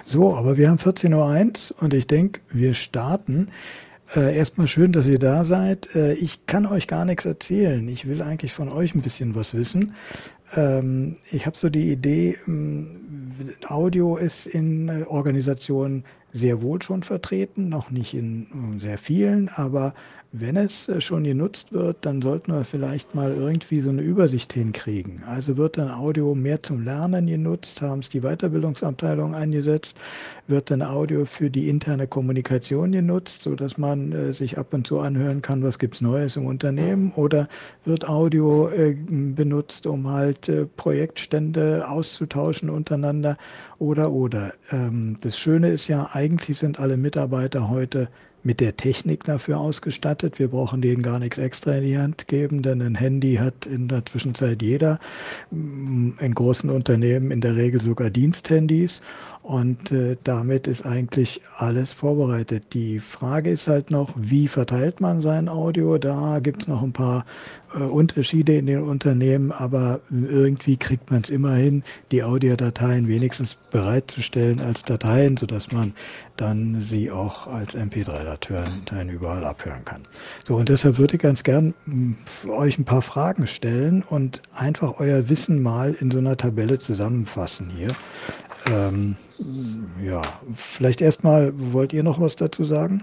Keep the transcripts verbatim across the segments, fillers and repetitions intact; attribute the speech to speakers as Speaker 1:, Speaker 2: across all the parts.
Speaker 1: So, aber wir haben vierzehn Uhr eins und ich denke, wir starten. Äh, erstmal schön, dass ihr da seid. Äh, ich kann euch gar nichts erzählen. Ich will eigentlich von euch ein bisschen was wissen. Ähm, ich habe so die Idee, ähm, Audio ist in äh, Organisationen sehr wohl schon vertreten, noch nicht in äh, sehr vielen, aber wenn es äh, schon genutzt wird, dann sollten wir vielleicht mal irgendwie so eine Übersicht hinkriegen. Also wird dann Audio mehr zum Lernen genutzt, haben es die Weiterbildungsabteilung eingesetzt, wird dann Audio für die interne Kommunikation genutzt, sodass man äh, sich ab und zu anhören kann, was gibt's Neues im Unternehmen, oder wird Audio äh, benutzt, um halt äh, Projektstände auszutauschen untereinander oder oder. Ähm, das Schöne ist ja, eigentlich sind alle Mitarbeiter heute mit der Technik dafür ausgestattet. Wir brauchen denen gar nichts extra in die Hand geben, denn ein Handy hat in der Zwischenzeit jeder. Mm, In großen Unternehmen in der Regel sogar Diensthandys. Und äh, damit ist eigentlich alles vorbereitet. Die Frage ist halt noch, wie verteilt man sein Audio? Da gibt es noch ein paar äh, Unterschiede in den Unternehmen, aber irgendwie kriegt man es immer hin, die Audiodateien wenigstens bereitzustellen als Dateien, sodass man dann sie auch als M P drei-Dateien überall abhören kann. So, und deshalb würde ich ganz gern mh, für euch ein paar Fragen stellen und einfach euer Wissen mal in so einer Tabelle zusammenfassen hier. Ähm, ja, vielleicht erstmal, wollt ihr noch was dazu sagen?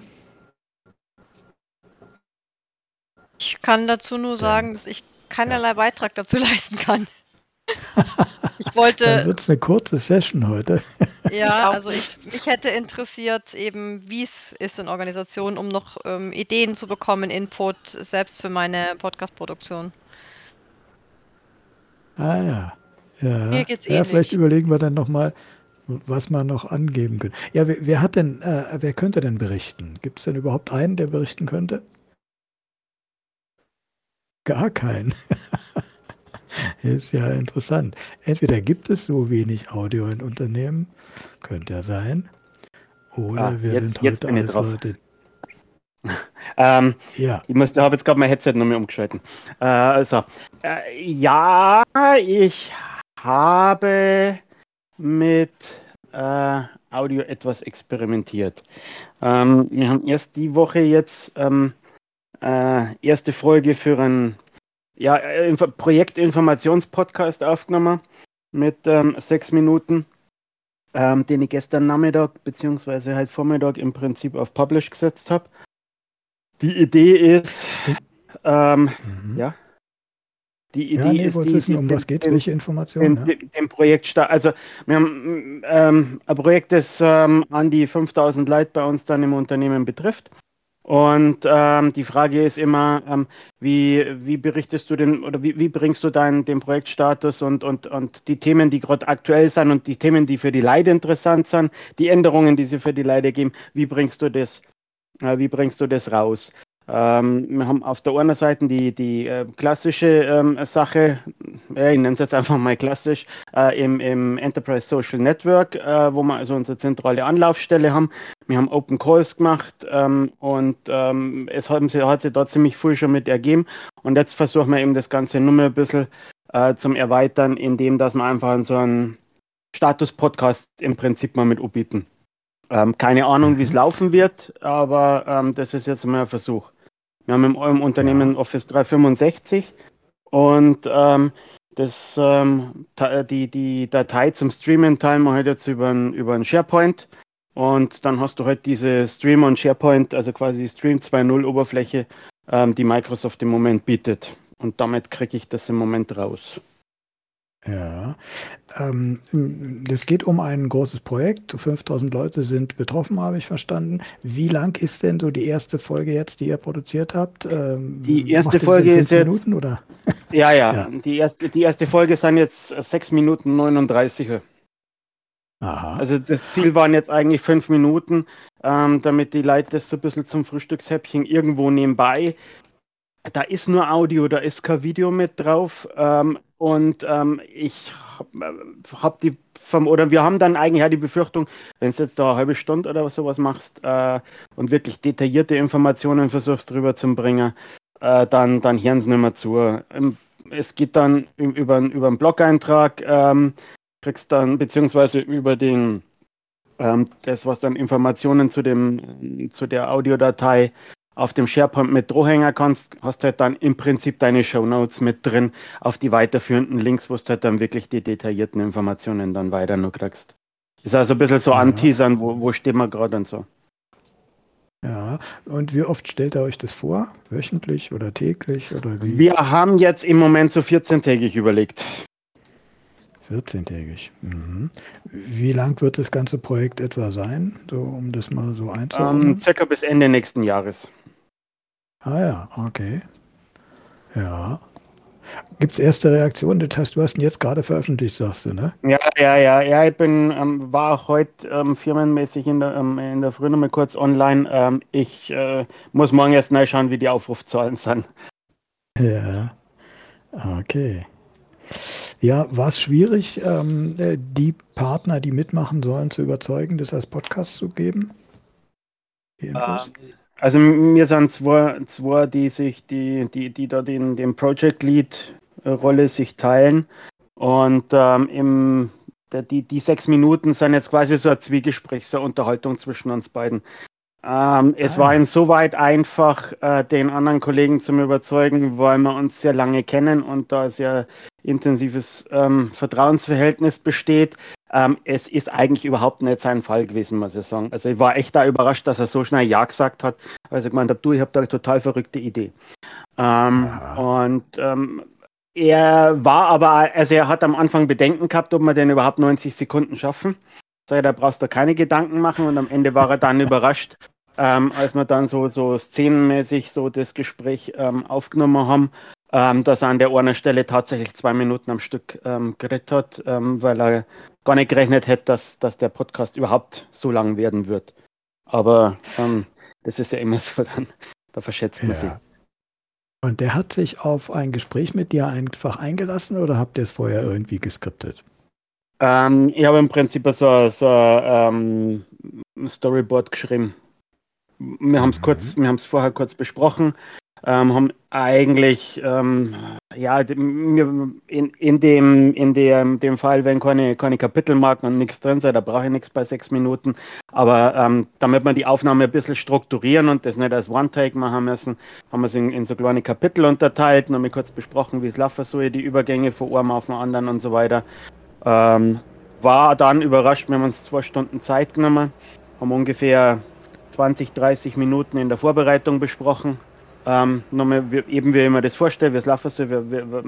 Speaker 2: Ich kann dazu nur
Speaker 1: Denn,
Speaker 2: sagen, dass ich
Speaker 1: ja,
Speaker 2: keinerlei Beitrag dazu leisten kann. Ich
Speaker 1: dann
Speaker 2: wollte,
Speaker 1: wird es eine kurze Session heute.
Speaker 3: Ich
Speaker 2: ja,
Speaker 3: auch
Speaker 2: also ich,
Speaker 3: nicht.
Speaker 2: mich hätte interessiert eben, wie es ist in Organisationen, um noch ähm, Ideen zu bekommen, Input, selbst für meine Podcast-Produktion.
Speaker 1: Ah ja,
Speaker 3: Mir
Speaker 1: ja,
Speaker 3: geht's
Speaker 1: ja, vielleicht
Speaker 3: ähnlich.
Speaker 1: überlegen wir dann nochmal, was man noch angeben könnte. Ja, wer, wer hat denn, äh, wer könnte denn berichten? Gibt es denn überhaupt einen, der berichten könnte? Gar keinen. Ist ja interessant. Entweder gibt es so wenig Audio in Unternehmen, könnte ja sein,
Speaker 4: Ah,
Speaker 1: oder wir
Speaker 4: jetzt,
Speaker 1: sind
Speaker 4: jetzt
Speaker 1: heute
Speaker 4: bin ich
Speaker 1: alles
Speaker 4: drauf.
Speaker 1: Leute.
Speaker 4: Ähm,
Speaker 1: Ja,
Speaker 4: ich musste, habe jetzt gerade mein Headset noch mehr umgeschalten. Äh, also, äh, ja, ich habe mit äh, Audio etwas experimentiert. Ähm, wir haben erst die Woche jetzt ähm, äh, erste Folge für ein ja, Info Projektinformationspodcast aufgenommen mit ähm, sechs Minuten, ähm, den ich gestern Nachmittag beziehungsweise halt Vormittag im Prinzip auf Publish gesetzt habe. Die Idee ist,
Speaker 1: in,
Speaker 4: ähm,
Speaker 1: mhm.
Speaker 4: ja, die
Speaker 1: Ja,
Speaker 4: Idee
Speaker 1: nee,
Speaker 4: ist
Speaker 1: wollte
Speaker 4: die,
Speaker 1: wissen,
Speaker 4: die
Speaker 1: um
Speaker 4: den,
Speaker 1: was geht's,
Speaker 4: den,
Speaker 1: welche Informationen,
Speaker 4: den,
Speaker 1: ja?
Speaker 4: den, den Projekt starten. Also wir haben ähm, ein Projekt, das ähm, an die fünftausend Leute bei uns dann im Unternehmen betrifft. Und ähm, die Frage ist immer, ähm, wie, wie berichtest du denn oder wie, wie bringst du deinen den Projektstatus und, und, und die Themen, die gerade aktuell sind und die Themen, die für die Leute interessant sind, die Änderungen, die sie für die Leute geben, wie bringst du das, äh, wie bringst du das raus? Ähm, wir haben auf der einen Seite die, die äh, klassische ähm, Sache, ja, ich nenne es jetzt einfach mal klassisch, äh, im, im Enterprise Social Network, äh, wo wir also unsere zentrale Anlaufstelle haben. Wir haben Open Calls gemacht ähm, und ähm, es hat, hat sich da ziemlich viel schon mit ergeben. Und jetzt versuchen wir eben das Ganze nur mal ein bisschen äh, zum Erweitern, indem dass wir einfach so einen Status-Podcast im Prinzip mal mit anbieten. Ähm, keine Ahnung, wie es
Speaker 1: Mhm.
Speaker 4: laufen wird, aber ähm, das ist jetzt mal ein Versuch. Wir haben im, im Unternehmen
Speaker 1: Ja,
Speaker 4: Office dreihundertfünfundsechzig und ähm, das, ähm, die, die Datei zum Streamen teilen wir halt jetzt über einen über einen SharePoint und dann hast du halt diese Stream und SharePoint, also quasi Stream zwei Punkt null Oberfläche, ähm, die Microsoft im Moment bietet. Und damit kriege ich das im Moment raus.
Speaker 1: ja. Ähm, es geht um ein großes Projekt. fünftausend Leute sind betroffen, habe ich verstanden. Wie lang ist denn so die erste Folge jetzt, die ihr produziert habt?
Speaker 4: Die
Speaker 1: Ähm,
Speaker 4: erste
Speaker 1: macht ihr das in
Speaker 4: Folge ist
Speaker 1: fünf
Speaker 4: jetzt,
Speaker 1: Minuten oder?
Speaker 4: ja, ja,
Speaker 1: Ja.
Speaker 4: die erste, die erste Folge sind jetzt sechs Minuten neununddreißig.
Speaker 1: Aha.
Speaker 4: Also das Ziel waren jetzt eigentlich fünf Minuten, ähm, damit die Leute das so ein bisschen zum Frühstückshäppchen irgendwo nebenbei. Da ist nur Audio, da ist kein Video mit drauf. Ähm, und ähm, ich habe hab die, vom, oder wir haben dann eigentlich auch die Befürchtung, wenn du jetzt da eine halbe Stunde oder sowas machst äh, und wirklich detaillierte Informationen versuchst drüber zu bringen, äh, dann, dann hören sie nicht mehr zu. Ähm, Es geht dann über, über einen Blog-Eintrag, ähm, kriegst dann, beziehungsweise über den Ähm, das, was dann Informationen zu dem, zu der Audiodatei auf dem SharePoint mit Drohhänger kannst, hast du halt dann im Prinzip deine Shownotes mit drin auf die weiterführenden Links, wo du halt dann wirklich die detaillierten Informationen dann weiter nur kriegst. Ist also ein bisschen so
Speaker 1: Ja,
Speaker 4: anteasern, wo, wo stehen wir gerade und so.
Speaker 1: ja. Und wie oft stellt ihr euch das vor? Wöchentlich oder täglich oder wie?
Speaker 4: Wir haben jetzt im Moment so vierzehntägig überlegt.
Speaker 1: vierzehntägig. Mhm. Wie lang wird das ganze Projekt etwa sein, so um das mal so
Speaker 4: Ähm,
Speaker 1: einzuordnen?
Speaker 4: circa bis Ende nächsten Jahres.
Speaker 1: Ah ja, okay. Ja. Gibt es erste Reaktionen? Das heißt, du hast ihn jetzt gerade veröffentlicht, sagst du, ne?
Speaker 4: Ja, ja, ja, ja, ich bin, ähm, war auch heute ähm, firmenmäßig in der, ähm, in der Früh noch mal kurz online. Ähm, ich äh, muss morgen erst neu schauen, wie die Aufrufzahlen sind.
Speaker 1: Ja, okay. Ja, war es schwierig, ähm, äh, die Partner, die mitmachen sollen, zu überzeugen, das als Podcast zu geben? Die Infos?
Speaker 4: Ähm, also mir sind zwei, zwei, die sich, die, die, die da den, den Project Lead äh, Rolle sich teilen. Und ähm, im, der, die, die sechs Minuten sind jetzt quasi so ein Zwiegespräch, so eine Unterhaltung zwischen uns beiden. Ähm, es
Speaker 1: Ah
Speaker 4: war
Speaker 1: ja.
Speaker 4: insoweit einfach, äh, den anderen Kollegen zu überzeugen, weil wir uns sehr lange kennen und da ein sehr intensives ähm, Vertrauensverhältnis besteht. Ähm, es ist eigentlich überhaupt nicht sein Fall gewesen, muss ich sagen. Also ich war echt da überrascht, dass er so schnell Ja gesagt hat, als ich gemeint habe, du, ich habe da eine total verrückte Idee. Ähm,
Speaker 1: Aha.
Speaker 4: und ähm, er war aber, also er hat am Anfang Bedenken gehabt, ob wir denn überhaupt neunzig Sekunden schaffen. Sag ich, da brauchst du keine Gedanken machen und am Ende war er dann überrascht, ähm, als wir dann so, so szenenmäßig so das Gespräch ähm, aufgenommen haben, ähm, dass er an der einen Stelle tatsächlich zwei Minuten am Stück ähm, geredet hat, ähm, weil er gar nicht gerechnet hätte, dass, dass der Podcast überhaupt so lang werden wird. Aber ähm, das ist ja immer so, dann, da verschätzt man sich.
Speaker 1: Ja. Und der hat sich auf ein Gespräch mit dir einfach eingelassen oder habt ihr es vorher irgendwie geskriptet?
Speaker 4: Ähm, ich habe im Prinzip so, so ähm, ein Storyboard geschrieben. Wir haben es kurz,
Speaker 1: Mhm.
Speaker 4: wir haben es vorher kurz besprochen, ähm, haben eigentlich, ähm, ja, mir in, in dem, in dem, dem Fall, wenn keine, keine Kapitelmarken und nichts drin sei, da brauche ich nichts bei sechs Minuten. Aber ähm, damit wir die Aufnahme ein bisschen strukturieren und das nicht als One-Take machen müssen, haben wir es in, in so kleine Kapitel unterteilt und haben wir kurz besprochen, wie es laufen soll, die Übergänge von einem auf den anderen und so weiter. Ähm, war dann überrascht, wir haben uns zwei Stunden Zeit genommen, haben ungefähr zwanzig, dreißig Minuten in der Vorbereitung besprochen. Ähm, nochmal, wie, eben wie ich mir das vorstelle, wie es laufen soll, wir, wir, wir,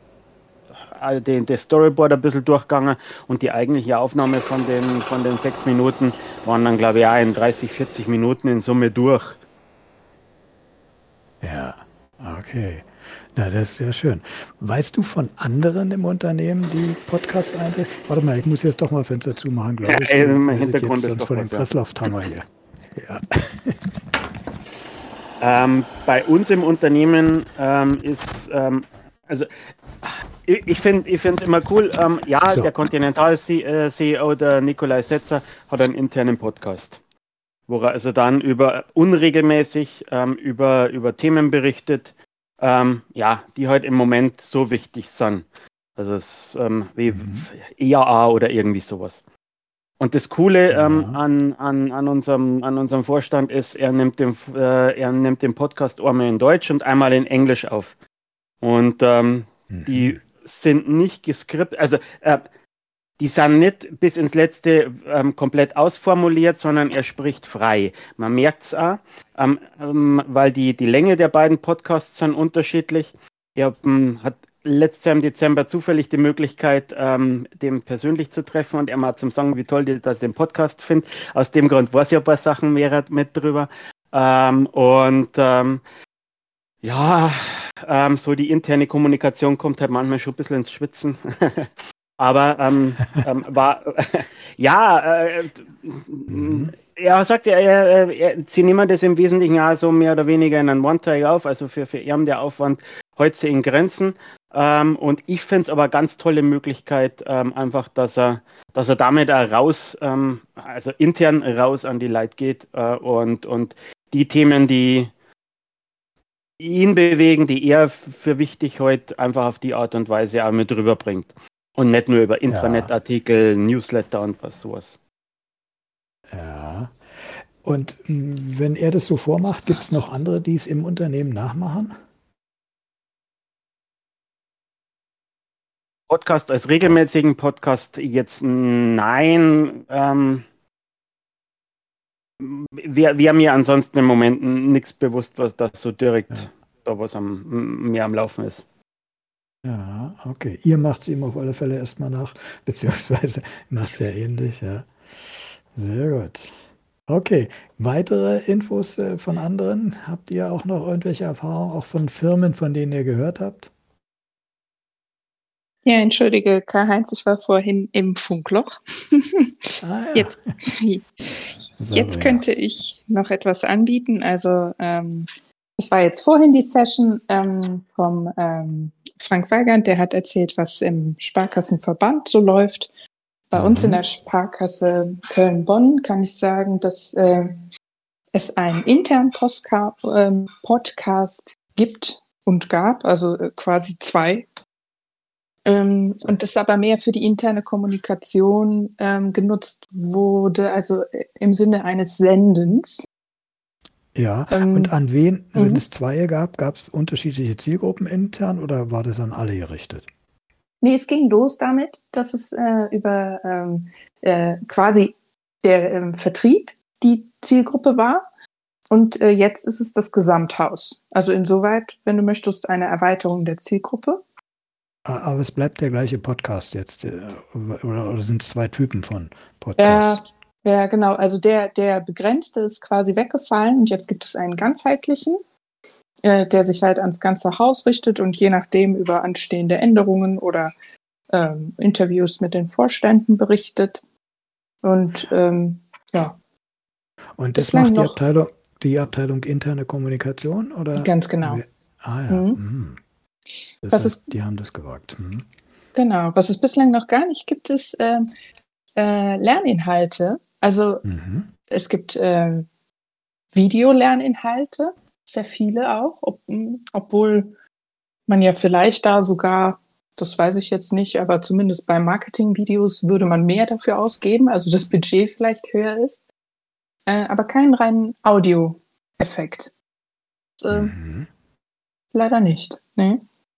Speaker 4: all den, das Storyboard ein bisschen durchgegangen und die eigentliche Aufnahme von den, von den sechs Minuten waren dann, glaube ich, auch in dreißig, vierzig Minuten in Summe durch.
Speaker 1: Ja, okay. Na, das ist ja schön. Weißt du von anderen im Unternehmen, die Podcasts einsetzen? Warte mal, ich muss jetzt doch mal Fenster zumachen,
Speaker 4: Ja,
Speaker 1: glaube ich. Ihr
Speaker 4: im
Speaker 1: werdet jetzt
Speaker 4: Hintergrund ist
Speaker 1: sonst
Speaker 4: doch
Speaker 1: vor den
Speaker 4: was, ja.
Speaker 1: Presslufthammer hier. Ja.
Speaker 4: Ähm, bei uns im Unternehmen ähm, ist, ähm, also ich, ich finde ich finde immer cool, ähm, ja,
Speaker 1: So.
Speaker 4: der Continental-C E O, der Nikolai Setzer, hat einen internen Podcast, wo er also dann über unregelmäßig ähm, über, über Themen berichtet, ähm, ja, die halt im Moment so wichtig sind. Also es, ähm, wie
Speaker 1: Mhm.
Speaker 4: E A A oder irgendwie sowas. Und das Coole ähm,
Speaker 1: Ja.
Speaker 4: an, an, an, unserem, an unserem Vorstand ist, er nimmt den, äh, er nimmt den Podcast einmal in Deutsch und einmal in Englisch auf. Und ähm, die
Speaker 1: Mhm.
Speaker 4: sind nicht geskriptet, also äh, die sind nicht bis ins Letzte ähm, komplett ausformuliert, sondern er spricht frei. Man merkt es auch, ähm, ähm, weil die, die Länge der beiden Podcasts sind unterschiedlich. Er ähm, hat letztes Jahr im Dezember zufällig die Möglichkeit, ähm, den persönlich zu treffen und er mal zum sagen, wie toll die, dass ich den Podcast finde. Aus dem Grund weiß ich ein paar Sachen mehr mit drüber. Ähm, und ähm, ja, ähm, so die interne Kommunikation kommt halt manchmal schon ein bisschen ins Schwitzen. Aber ähm, ähm, war, ja, äh,
Speaker 1: Mhm.
Speaker 4: er sagt, er, er, er, sie nehmen das im Wesentlichen ja so mehr oder weniger in einen One-Take auf, also für, für ihn der Aufwand hält sich in Grenzen. Ähm, und ich finde es aber ganz tolle Möglichkeit, ähm, einfach, dass er, dass er damit auch raus, ähm, also intern raus an die Leute geht äh, und, und die Themen, die ihn bewegen, die er für wichtig heute einfach auf die Art und Weise auch mit rüberbringt. Und nicht nur über
Speaker 1: Ja.
Speaker 4: Intranet-Artikel, Newsletter und was sowas.
Speaker 1: Und mh, wenn er das so vormacht, gibt es noch andere, die es im Unternehmen nachmachen?
Speaker 4: Podcast als regelmäßigen Podcast jetzt nein. Ähm, wir, wir haben ja ansonsten im Moment nichts bewusst, was das so direkt
Speaker 1: Ja.
Speaker 4: da was am, mehr am Laufen ist.
Speaker 1: Ja, okay. Ihr macht es ihm auf alle Fälle erstmal nach, beziehungsweise macht es ja ähnlich, ja. Sehr gut. Okay, weitere Infos äh, von anderen? Habt ihr auch noch irgendwelche Erfahrungen, auch von Firmen, von denen ihr gehört habt?
Speaker 3: Ja, entschuldige, Karl-Heinz, ich war vorhin im Funkloch.
Speaker 1: Ah ja,
Speaker 3: Jetzt, jetzt
Speaker 1: Sabrina.
Speaker 3: könnte ich noch etwas anbieten. Also ähm, das war jetzt vorhin die Session ähm, vom ähm, Frank Weigand, der hat erzählt, was im Sparkassenverband so läuft. Bei uns in
Speaker 1: Mhm.
Speaker 3: der Sparkasse Köln-Bonn kann ich sagen, dass äh, es einen internen Postka ähm, Podcast gibt und gab, also äh, quasi zwei. Ähm, und das aber mehr für die interne Kommunikation ähm, genutzt wurde, also äh, im Sinne eines Sendens.
Speaker 1: Ja,
Speaker 3: Ähm,
Speaker 1: und an wen, wenn
Speaker 3: mhm.
Speaker 1: es zwei gab, gab es unterschiedliche Zielgruppen intern oder war das an alle gerichtet?
Speaker 3: Nee, es ging los damit, dass es äh, über ähm, äh, quasi der ähm, Vertrieb die Zielgruppe war. Und äh, jetzt ist es das Gesamthaus. Also insoweit, wenn du möchtest, eine Erweiterung der Zielgruppe.
Speaker 1: A- Aber es bleibt der gleiche Podcast jetzt, äh, oder, oder sind es zwei Typen von
Speaker 3: Ja,
Speaker 1: Podcasts?
Speaker 3: ja, genau. Also der, der begrenzte ist quasi weggefallen und jetzt gibt es einen ganzheitlichen, äh, der sich halt ans ganze Haus richtet und je nachdem über anstehende Änderungen oder ähm, Interviews mit den Vorständen berichtet. Und ähm, ja,
Speaker 1: Und das
Speaker 3: bislang
Speaker 1: macht die
Speaker 3: noch
Speaker 1: Abteilung, die Abteilung interne Kommunikation oder?
Speaker 3: ganz genau.
Speaker 1: wer- Ah ja,
Speaker 3: Mhm.
Speaker 1: mhm. Das
Speaker 3: Was
Speaker 1: heißt,
Speaker 3: es,
Speaker 1: die haben das gewagt. Mhm.
Speaker 3: genau, was es bislang noch gar nicht gibt, ist äh, äh, Lerninhalte. Also
Speaker 1: Mhm.
Speaker 3: es gibt äh, Videolerninhalte, sehr viele auch, ob, obwohl man ja vielleicht da sogar, das weiß ich jetzt nicht, aber zumindest bei Marketingvideos würde man mehr dafür ausgeben, also das Budget vielleicht höher ist, äh, aber keinen reinen Audio-Effekt. Äh,
Speaker 1: Mhm.
Speaker 3: leider nicht. Nee.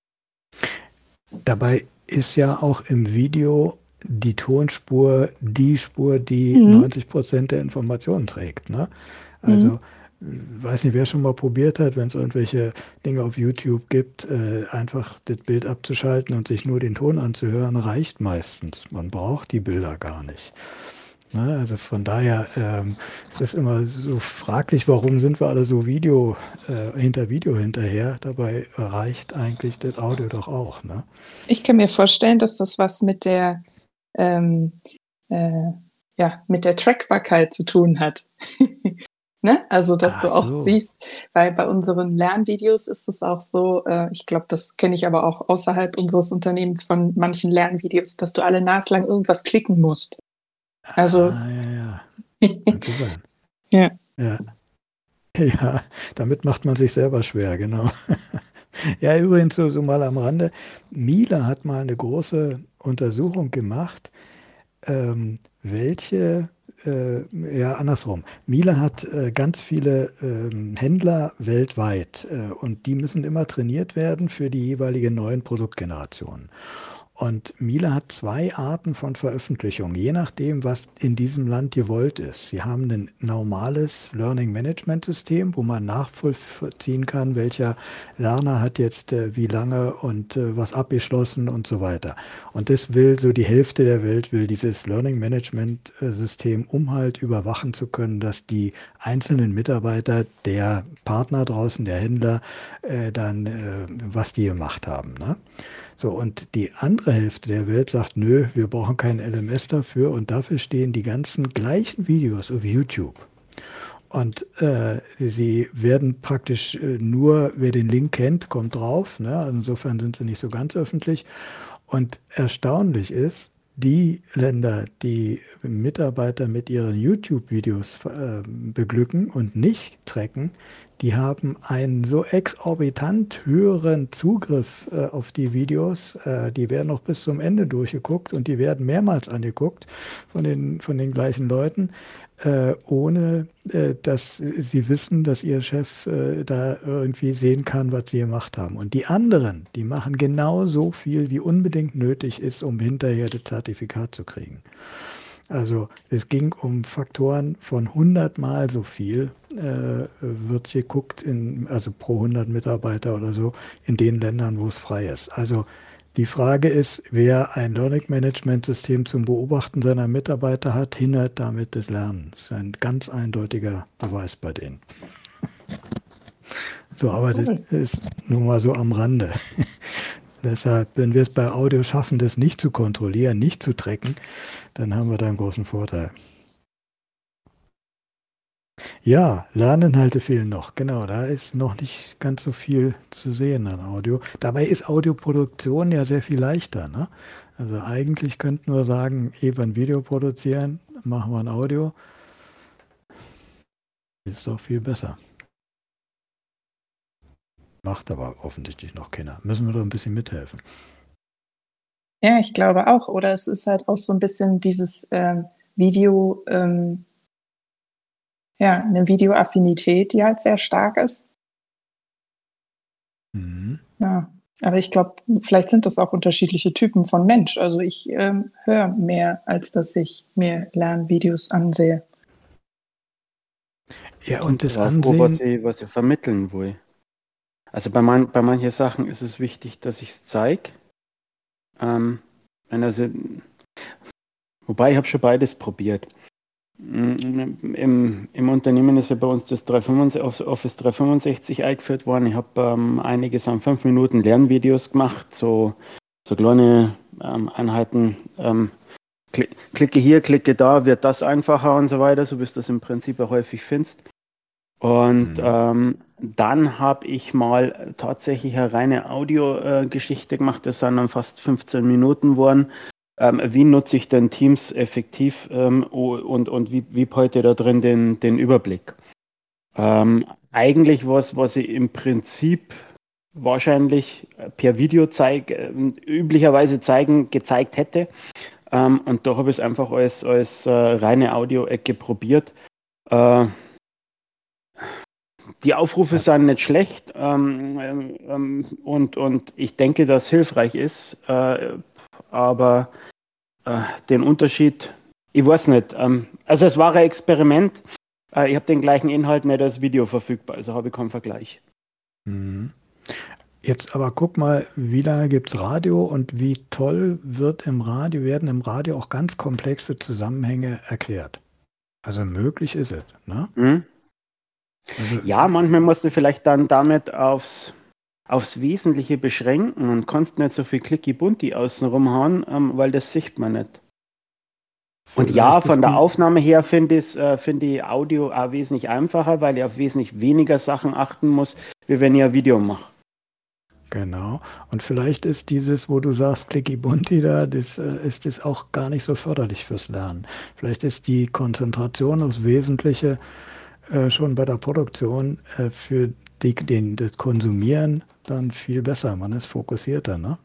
Speaker 1: Dabei ist ja auch im Video die Tonspur die Spur, die
Speaker 3: Mhm.
Speaker 1: neunzig Prozent der Informationen trägt. Ne?
Speaker 3: Mhm.
Speaker 1: Also, weiß nicht, wer schon mal probiert hat, wenn es irgendwelche Dinge auf YouTube gibt, äh, einfach das Bild abzuschalten und sich nur den Ton anzuhören, reicht meistens. Man braucht die Bilder gar nicht. Ne? Also von daher ähm, es ist immer so fraglich, warum sind wir alle so Video, äh, hinter Video hinterher? Dabei reicht eigentlich das Audio doch auch. Ne?
Speaker 3: Ich kann mir vorstellen, dass das was mit der, ähm, äh, ja, mit der Trackbarkeit zu tun hat. Ne? Also, dass
Speaker 1: Ach
Speaker 3: du auch
Speaker 1: so.
Speaker 3: siehst, weil bei unseren Lernvideos ist es auch so, äh, ich glaube, das kenne ich aber auch außerhalb unseres Unternehmens von manchen Lernvideos, dass du alle naslang irgendwas klicken musst. Also,
Speaker 1: Ah, ja, ja. Könnte sein.
Speaker 3: ja.
Speaker 1: Ja. Ja, damit macht man sich selber schwer, genau. Ja, übrigens so, so mal am Rande. Miele hat mal eine große Untersuchung gemacht, ähm, welche, äh, ja, andersrum. Miele hat äh, ganz viele ähm, Händler weltweit äh, und die müssen immer trainiert werden für die jeweiligen neuen Produktgenerationen. Und Miele hat zwei Arten von Veröffentlichung, je nachdem, was in diesem Land gewollt ist. Sie haben ein normales Learning Management System, wo man nachvollziehen kann, welcher Lerner hat jetzt äh, wie lange und äh, was abgeschlossen und so weiter. Und das will so die Hälfte der Welt, will dieses Learning Management äh, System, um halt überwachen zu können, dass die einzelnen Mitarbeiter der Partner draußen, der Händler, äh, dann, äh, was die gemacht haben. Ne? So, und die andere Hälfte der Welt sagt, nö, wir brauchen kein L M S dafür und dafür stehen die ganzen gleichen Videos auf YouTube. Und äh, sie werden praktisch äh, nur, wer den Link kennt, kommt drauf. Ne? Insofern sind sie nicht so ganz öffentlich. Und erstaunlich ist, die Länder, die Mitarbeiter mit ihren YouTube-Videos äh, beglücken und nicht tracken, die haben einen so exorbitant höheren Zugriff äh, auf die Videos. Äh, die werden noch bis zum Ende durchgeguckt und die werden mehrmals angeguckt von den, von den gleichen Leuten, äh, ohne äh, dass sie wissen, dass ihr Chef äh, da irgendwie sehen kann, was sie gemacht haben. Und die anderen, die machen genau so viel, wie unbedingt nötig ist, um hinterher das Zertifikat zu kriegen. Also es ging um Faktoren von hundert Mal so viel, äh, wird geguckt, in, also pro hundert Mitarbeiter oder so, in den Ländern, wo es frei ist. Also die Frage ist, wer ein Learning Management System zum Beobachten seiner Mitarbeiter hat, hindert damit das Lernen. Das ist ein ganz eindeutiger Beweis bei denen. So, aber das ist nun mal so am Rande. Deshalb, wenn wir es bei Audio schaffen, das nicht zu kontrollieren, nicht zu tracken, dann haben wir da einen großen Vorteil. Ja, Lerninhalte fehlen noch. Genau, da ist noch nicht ganz so viel zu sehen an Audio. Dabei ist Audioproduktion ja sehr viel leichter, ne? Also eigentlich könnten wir sagen, ehe wir ein Video produzieren, machen wir ein Audio. Ist doch viel besser. Macht aber offensichtlich noch keiner. Müssen wir doch ein bisschen mithelfen.
Speaker 3: Ja, ich glaube auch. Oder es ist halt auch so ein bisschen dieses ähm, Video, ähm, ja, eine Videoaffinität, die halt sehr stark ist.
Speaker 1: Mhm.
Speaker 3: Ja, aber ich glaube, vielleicht sind das auch unterschiedliche Typen von Mensch. Also ich ähm, höre mehr, als dass ich mir Lernvideos ansehe.
Speaker 1: Ja, und das
Speaker 4: Darauf, wo, was
Speaker 1: Ansehen,
Speaker 4: ich, was ich vermitteln will. Also bei, man, bei manchen Sachen ist es wichtig, dass ich es zeige. Ähm, wenn also, wobei ich habe schon beides probiert. Mm, Im, Im Unternehmen ist ja bei uns das dreihundertfünfundsechzig, Office dreihundertfünfundsechzig eingeführt worden. Ich habe ähm, einiges an fünf Minuten Lernvideos gemacht, so, so kleine ähm, Einheiten. Ähm, kli- klicke hier, klicke da, wird das einfacher und so weiter, so wie du das im Prinzip auch häufig findest. Und
Speaker 1: Mhm.
Speaker 4: ähm, dann habe ich mal tatsächlich eine reine Audiogeschichte gemacht. Das sind dann fast fünfzehn Minuten geworden. Ähm, wie nutze ich denn Teams effektiv ähm, o- und, und wie, wie heute da drin den, den Überblick? Ähm, eigentlich was, was ich im Prinzip wahrscheinlich per Video zeig, äh, üblicherweise zeigen, gezeigt hätte. Ähm, und da habe ich es einfach als, als äh, reine Audio-Ecke probiert. Äh, Die Aufrufe
Speaker 1: Ja,
Speaker 4: sind nicht schlecht ähm, ähm, und, und ich denke, dass es hilfreich ist, äh, aber äh, den Unterschied, ich weiß nicht. Ähm, also es war ein Experiment. Äh, ich habe den gleichen Inhalt nicht als Video verfügbar, also habe ich keinen Vergleich.
Speaker 1: mhm. Jetzt aber guck mal, wie lange gibt es Radio und wie toll wird im Radio, werden im Radio auch ganz komplexe Zusammenhänge erklärt. Also möglich ist es, ne?
Speaker 4: Hm?
Speaker 1: Also,
Speaker 4: Ja, manchmal musst du vielleicht dann damit aufs, aufs Wesentliche beschränken und kannst nicht so viel Clicky-Bunti außenrum hauen, ähm, weil das sieht man nicht. Und ja,
Speaker 1: vielleicht
Speaker 4: von
Speaker 1: ist
Speaker 4: der
Speaker 1: die,
Speaker 4: Aufnahme her finde ich, äh, finde ich Audio auch wesentlich einfacher, weil ich auf wesentlich weniger Sachen achten muss, wie wenn ich ein Video mache.
Speaker 1: genau. Und vielleicht ist dieses, wo du sagst, Clicky Bunti da, das äh, ist das auch gar nicht so förderlich fürs Lernen. Vielleicht ist die Konzentration aufs Wesentliche äh, schon bei der Produktion äh, für die, den, das Konsumieren dann viel besser. Man ist fokussierter, ne?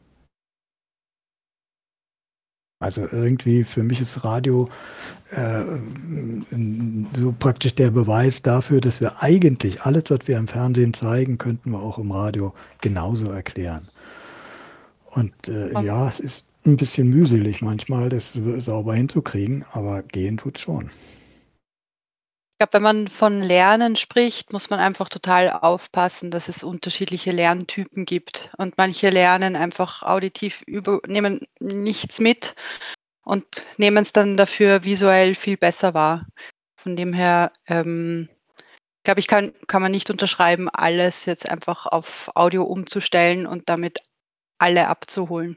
Speaker 1: Also irgendwie für mich ist Radio äh, so praktisch der Beweis dafür, dass wir eigentlich alles, was wir im Fernsehen zeigen, könnten wir auch im Radio genauso erklären. Und äh,
Speaker 2: Und
Speaker 1: ja, es ist ein bisschen mühselig manchmal, das sauber hinzukriegen, aber gehen tut's schon.
Speaker 2: ich glaube, wenn man von Lernen spricht, muss man einfach total aufpassen, dass es unterschiedliche Lerntypen gibt. Und manche lernen einfach auditiv über, nehmen nichts mit und nehmen es dann dafür visuell viel besser wahr. Von dem her, ähm, glaube ich, kann, kann man nicht unterschreiben, alles jetzt einfach auf Audio umzustellen und damit alle abzuholen.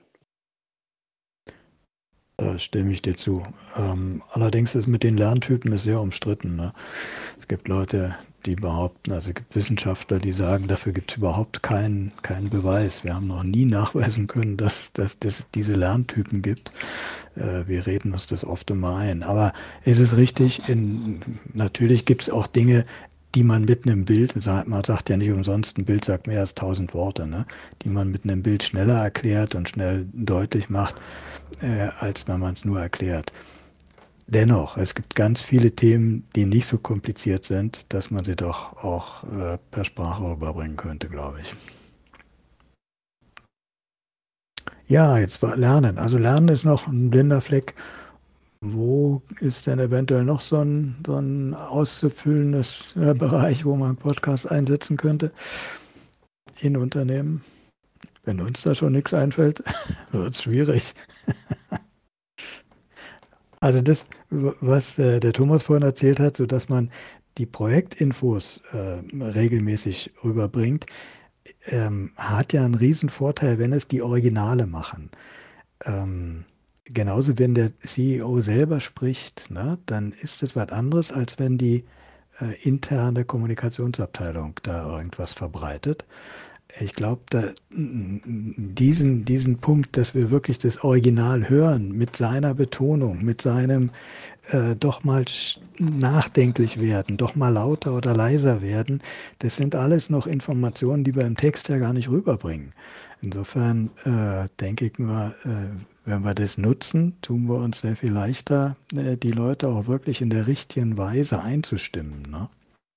Speaker 1: Da stimme ich dir zu. Ähm, allerdings ist mit den Lerntypen ist sehr umstritten. Ne? Es gibt Leute, die behaupten, also es gibt Wissenschaftler, die sagen, dafür gibt es überhaupt keinen, keinen Beweis. Wir haben noch nie nachweisen können, dass, dass es diese Lerntypen gibt. Äh, wir reden uns das oft immer ein. Aber es ist richtig, in, natürlich gibt es auch Dinge, die man mit einem Bild, man sagt ja nicht umsonst, ein Bild sagt mehr als tausend Worte, ne? Die man mit einem Bild schneller erklärt und schnell deutlich macht, äh, als wenn man es nur erklärt. Dennoch, es gibt ganz viele Themen, die nicht so kompliziert sind, dass man sie doch auch äh, per Sprache rüberbringen könnte, glaube ich. Ja, jetzt war Lernen. Also Lernen ist noch ein blinder Fleck. Wo ist denn eventuell noch so ein, so ein auszufüllendes äh, Bereich, wo man Podcast einsetzen könnte in Unternehmen? Wenn uns da schon nichts einfällt, wird es schwierig. Also das, was äh, der Thomas vorhin erzählt hat, so dass man die Projektinfos äh, regelmäßig rüberbringt, ähm, hat ja einen riesen Vorteil, wenn es die Originale machen. Ähm, genauso, wenn der C E O selber spricht, ne, dann ist es was anderes, als wenn die äh, interne Kommunikationsabteilung da irgendwas verbreitet. Ich glaube, da, diesen, diesen Punkt, dass wir wirklich das Original hören, mit seiner Betonung, mit seinem äh, doch mal nachdenklich werden, doch mal lauter oder leiser werden, das sind alles noch Informationen, die wir im Text ja gar nicht rüberbringen. Insofern äh, denke ich mal, äh, wenn wir das nutzen, tun wir uns sehr viel leichter, äh, die Leute auch wirklich in der richtigen Weise einzustimmen, ne?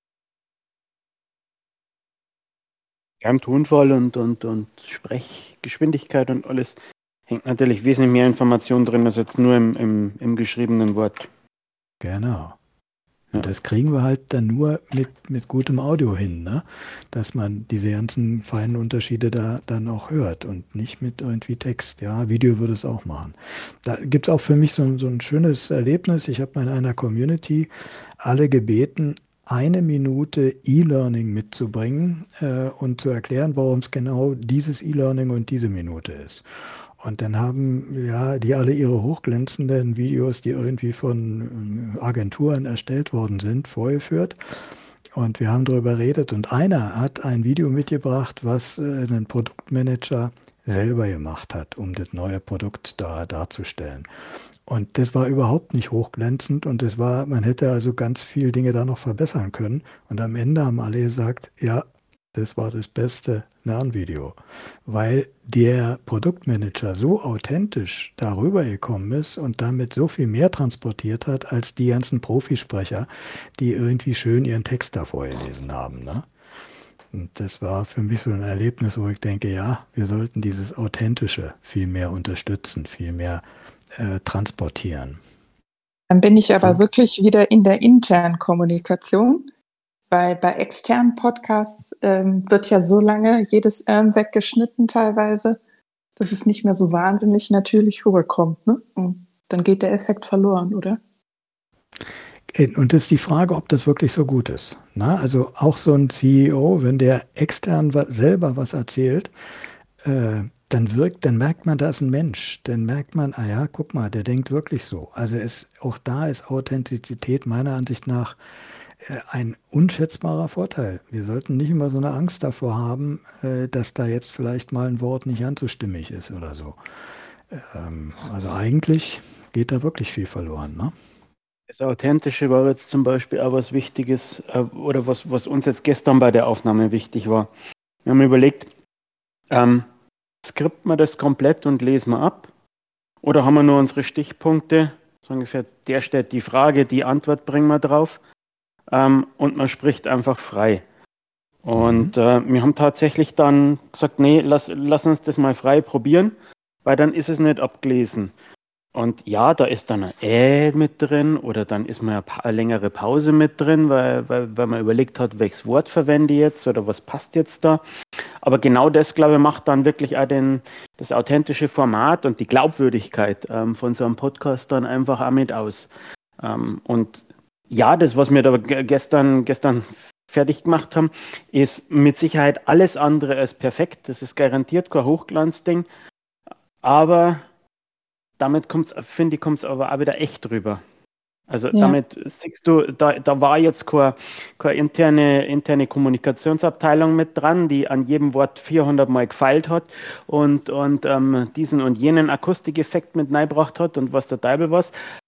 Speaker 4: Ja, im Tonfall und, und, und Sprechgeschwindigkeit und alles hängt natürlich wesentlich mehr Information drin als jetzt nur im, im, im geschriebenen Wort.
Speaker 1: Genau. Und
Speaker 4: Ja.
Speaker 1: das kriegen wir halt dann nur mit, mit gutem Audio hin, ne? Dass man diese ganzen feinen Unterschiede da dann auch hört und nicht mit irgendwie Text. Ja, Video würde es auch machen. Da gibt es auch für mich so, so ein schönes Erlebnis. Ich habe mal in einer Community alle gebeten, eine Minute E-Learning mitzubringen äh, und zu erklären, warum es genau dieses E-Learning und diese Minute ist. Und dann haben ja die alle ihre hochglänzenden Videos, die irgendwie von äh, Agenturen erstellt worden sind, vorgeführt. Und wir haben darüber geredet. Und einer hat ein Video mitgebracht, was äh, ein Produktmanager selber gemacht hat, um das neue Produkt da darzustellen. Und das war überhaupt nicht hochglänzend und das war, man hätte also ganz viele Dinge da noch verbessern können. Und am Ende haben alle gesagt, ja, das war das beste Lernvideo, weil der Produktmanager so authentisch darüber gekommen ist und damit so viel mehr transportiert hat, als die ganzen Profisprecher, die irgendwie schön ihren Text da vorgelesen haben, ne? Und das war für mich so ein Erlebnis, wo ich denke, ja, wir sollten dieses Authentische viel mehr unterstützen, viel mehr äh, transportieren.
Speaker 3: Dann bin ich aber
Speaker 1: So.
Speaker 3: wirklich wieder in der internen Kommunikation, weil bei externen Podcasts ähm, wird ja so lange jedes ähm weggeschnitten teilweise, dass es nicht mehr so wahnsinnig natürlich rüberkommt, ne? Und dann geht der Effekt verloren, oder?
Speaker 1: Und das ist die Frage, ob das wirklich so gut ist. Na, also auch so ein C E O, wenn der extern wa- selber was erzählt, äh, dann wirkt, dann merkt man, da ist ein Mensch. Dann merkt man, ah ja, guck mal, der denkt wirklich so. Also es, auch da ist Authentizität meiner Ansicht nach äh, ein unschätzbarer Vorteil. Wir sollten nicht immer so eine Angst davor haben, äh, dass da jetzt vielleicht mal ein Wort nicht ganz so stimmig ist oder so. Ähm, also eigentlich geht da wirklich viel verloren, ne?
Speaker 4: Das Authentische war jetzt zum Beispiel auch was Wichtiges äh, oder was, was uns jetzt gestern bei der Aufnahme wichtig war. Wir haben überlegt, ähm, skripten wir das komplett und lesen wir ab? Oder haben wir nur unsere Stichpunkte, so ungefähr, der stellt die Frage, die Antwort bringen wir drauf ähm, und man spricht einfach frei. Und
Speaker 1: Mhm.
Speaker 4: äh, wir haben tatsächlich dann gesagt, nee, lass, lass uns das mal frei probieren, weil dann ist es nicht abgelesen. Und ja, da ist dann ein Äh mit drin oder dann ist mal eine, pa eine längere Pause mit drin, weil, weil, weil man überlegt hat, welches Wort verwende ich jetzt oder was passt jetzt da. Aber genau das, glaube ich, macht dann wirklich auch den, das authentische Format und die Glaubwürdigkeit ähm, von so einem Podcast dann einfach auch mit aus. Ähm, und ja, das, was wir da ge- gestern, gestern fertig gemacht haben, ist mit Sicherheit alles andere als perfekt. Das ist garantiert kein Hochglanzding, aber damit kommt's, finde ich, kommt es aber auch wieder echt rüber. Also
Speaker 3: Ja.
Speaker 4: damit siehst du, da, da war jetzt keine, keine interne, interne Kommunikationsabteilung mit dran, die an jedem Wort vierhundert Mal gefeilt hat und, und ähm, diesen und jenen Akustikeffekt mit reingebracht hat und was der Teufel was.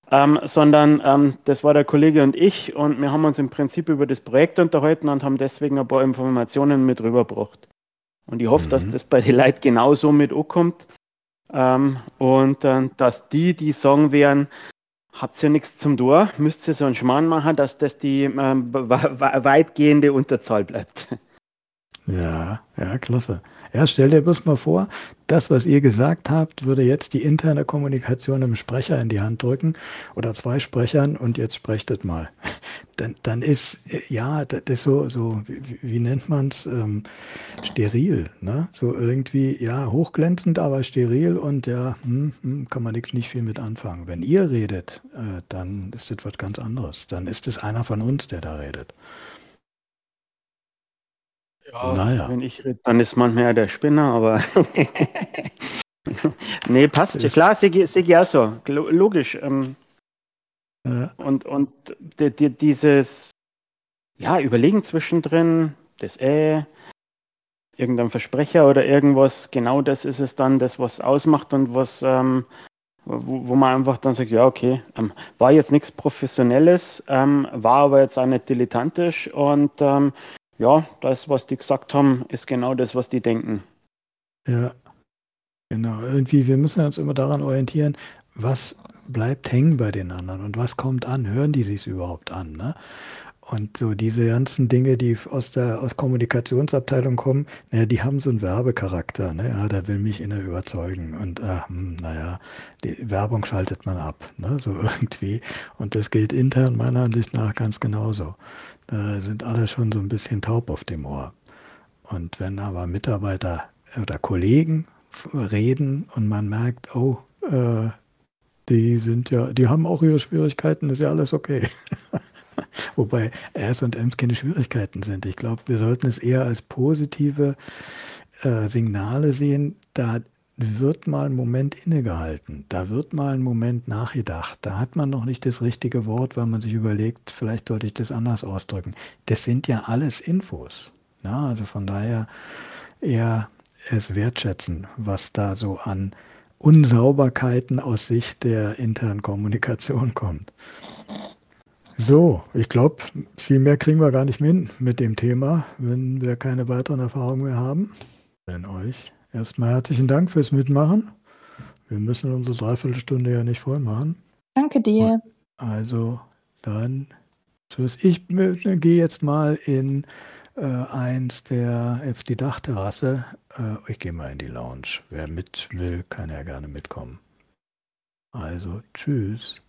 Speaker 4: ähm, sondern ähm, das war der Kollege und ich und wir haben uns im Prinzip über das Projekt unterhalten und haben deswegen ein paar Informationen mit rübergebracht. Und ich hoffe, dass
Speaker 1: Mhm.
Speaker 4: das bei den Leuten genauso mit ankommt ähm, und äh, dass die, die sagen werden, habt ihr nichts zum Tor, müsst ihr so einen Schmarrn machen, dass das die ähm, weitgehende Unterzahl bleibt.
Speaker 1: Ja, ja, klasse. Ja, stell dir bloß mal vor, das, was ihr gesagt habt, würde jetzt die interne Kommunikation einem Sprecher in die Hand drücken oder zwei Sprechern und jetzt sprecht das mal. Dann, dann ist, äh, ja, das ist so, so wie, wie nennt man es, ähm, steril, ne? So irgendwie, ja, hochglänzend, aber steril und ja, hm, hm, kann man nichts nicht viel mit anfangen. Wenn ihr redet, äh, dann ist das was ganz anderes. Dann ist es einer von uns, der da redet.
Speaker 4: Ja,
Speaker 1: Naja,
Speaker 4: wenn ich rede, dann ist manchmal ja der Spinner, aber nee,
Speaker 1: das
Speaker 4: passt.
Speaker 1: ist,
Speaker 4: Klar, sehe ich seh ich auch so. Lo- Logisch. Ähm,
Speaker 1: äh,
Speaker 4: und und die, die, dieses ja, Überlegen zwischendrin, das äh, irgendein Versprecher oder irgendwas, genau das ist es dann, das, was ausmacht und was, ähm, wo, wo man einfach dann sagt, ja, okay, ähm, war jetzt nichts Professionelles, ähm, war aber jetzt auch nicht dilettantisch und ähm, ja, das, was die gesagt haben, ist genau das, was die denken.
Speaker 1: ja, genau. Irgendwie, wir müssen uns immer daran orientieren, was bleibt hängen bei den anderen und was kommt an, hören die sich überhaupt an, ne? Und so diese ganzen Dinge, die aus der aus Kommunikationsabteilung kommen, naja, die haben so einen Werbecharakter, ne? Ja, der will mich inner überzeugen. Und äh, hm, naja, die Werbung schaltet man ab, ne? So irgendwie. Und das gilt intern meiner Ansicht nach ganz genauso. Da sind alle schon so ein bisschen taub auf dem Ohr. Und wenn aber Mitarbeiter oder Kollegen f- reden und man merkt, oh, äh, die sind ja, die haben auch ihre Schwierigkeiten, ist ja alles okay. Wobei S und Ms keine Schwierigkeiten sind. Ich glaube, wir sollten es eher als positive äh, Signale sehen. Da wird mal ein Moment innegehalten. Da wird mal ein Moment nachgedacht. Da hat man noch nicht das richtige Wort, weil man sich überlegt, vielleicht sollte ich das anders ausdrücken. Das sind ja alles Infos. Na, also von daher eher es wertschätzen, was da so an Unsauberkeiten aus Sicht der internen Kommunikation kommt. So, ich glaube, viel mehr kriegen wir gar nicht mehr hin mit dem Thema, wenn wir keine weiteren Erfahrungen mehr haben. Dann euch erstmal herzlichen Dank fürs Mitmachen. Wir müssen unsere Dreiviertelstunde ja nicht voll machen.
Speaker 3: Danke dir.
Speaker 1: Also dann tschüss. Ich äh, gehe jetzt mal in äh, eins der, auf die Dachterrasse. Äh, ich gehe mal in die Lounge. Wer mit will, kann ja gerne mitkommen. Also tschüss.